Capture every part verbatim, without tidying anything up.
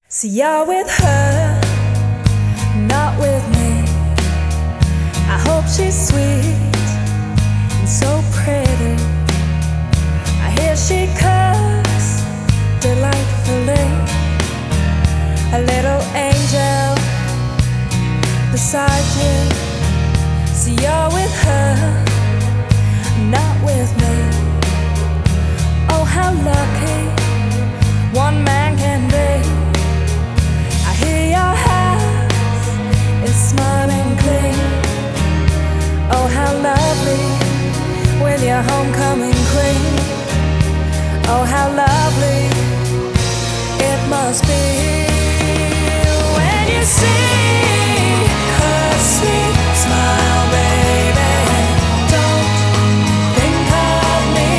See, you're with her, not with me. I hope she's sweet and so pretty. I hear she cooks delightfully. A little angel beside you. See, you're with her, not with me. Oh, how lucky one man can be. I hear your house is smiling clean. Oh, how lovely with your homecoming queen. Oh, how lovely it must be when you see her sweet smile, baby. Don't think of me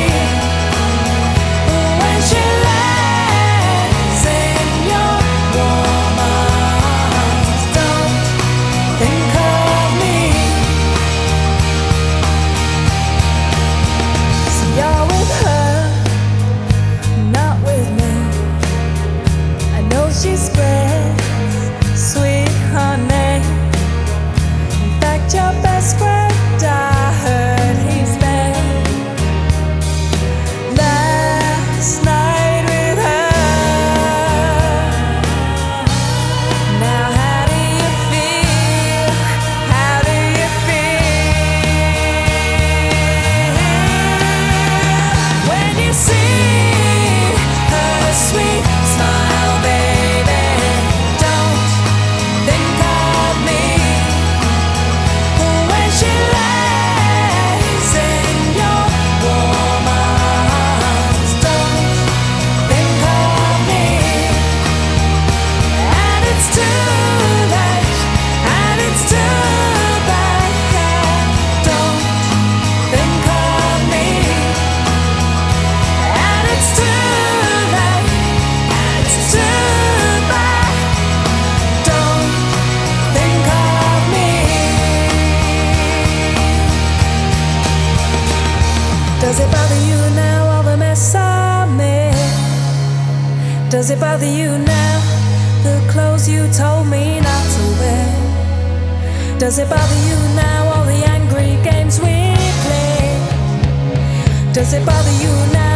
when she lays in your warm arms. Don't think of me. So you're with her, not with me. I know she spreads sweet honey. In fact, your best friend, I heard he's been last night with her. Now, how do you feel? How do you feel when you see her sweet smile, baby? Don't think of me when she lays in your warm arms. Don't think of me, and it's too late, and it's too bad. Don't think of me, and it's too late, and it's too bad. Don't think of me. Does it bother you now, all the mess I made? Does it bother you now, the clothes you told me not to wear? Does it bother you now, all the angry games we played? Does it bother you now?